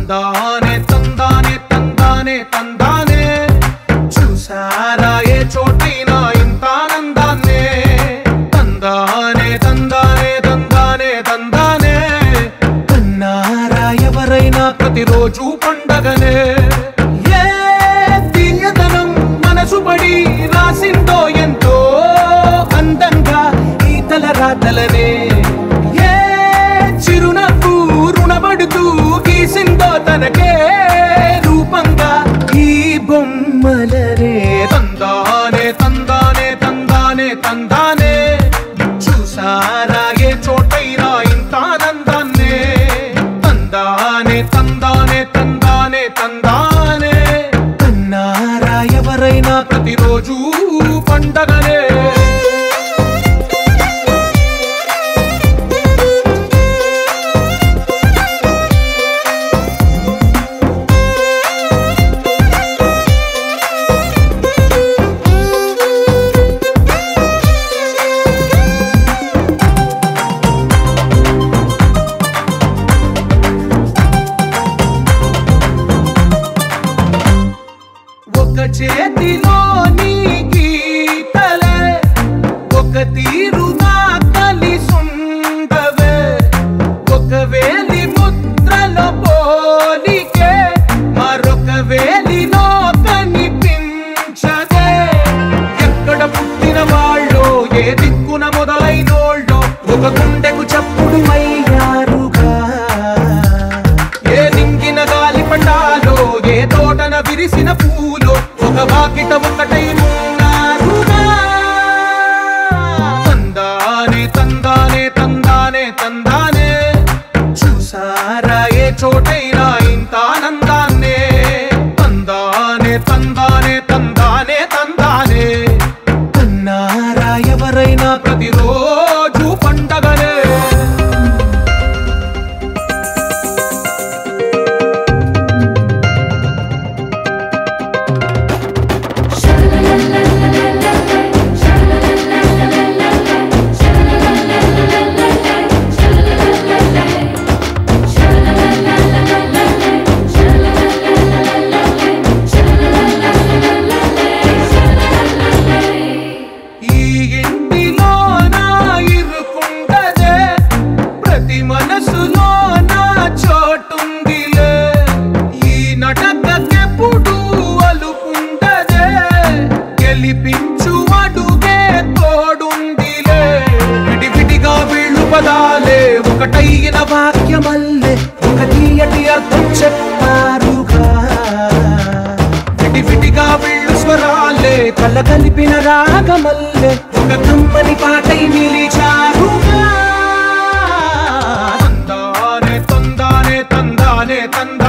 తందానే తందానే తందానే తందానే చూసారా ఏ చోటైనా ఇంత ఆనందాన్నే తందానే తందానే తందానే తందానే కన్నారా ఎవరైనా ప్రతిరోజు పండగనే ఏ తీయదనం మనసు పడి రాసిందో ఎంతో అందంగా ఈ తలరాతలనే గీసిందో తనకే రూపంగా ఈ బొమ్మలనే తందానే తందానే తందానే తందానే చూసారా ఏ చోటైనా ఇంత ఆనందాన్నే తందానే తందానే తందానే తందానే కన్నారా ఎవరైనా ప్రతిరోజు పండగనే చేతిలో నీ గీతలే ఒక తీరుగా కలిసుండవే ఒక వేలి ముద్రలో పోలికే మరొక వేలిలో కనిపించదే ఎక్కడ పుట్టిన వాళ్ళో ఏ దిక్కున మొదలైనోళ్ళో ఒక గుండెకు చప్పుడు అయ్యారుగా ఏ నింగిన గాలి పటాలో ఏ తోటన విరిసిన పూలో ఒక వాకిట ఒకటై ఉన్నారుగా తందానే తందానే తందానే తందానే చూసారా ఏ చోటైనా ఇంత ఆనందాన్నే తందానే తందానే తందానే తందానే కన్నారా ఎవరైనా ప్రతిరోజు పండగనే మనసులో నా చోటుందిలే ఈ నటకెప్పుడు అలుపుండదే గెలిపించు అడుగే తోడుందిలే విడివిడిగా వీళ్ళు పదాలే ఒకటైన వాక్యమల్లే ఒక తీయటి అర్థం చెప్పారుగా విడివిడిగా వీళ్ళు స్వరాలే కలగలిపిన రాగమల్లే ఒక కమ్మని పాటై నిలిచారుగా తందానే తందానే తందానే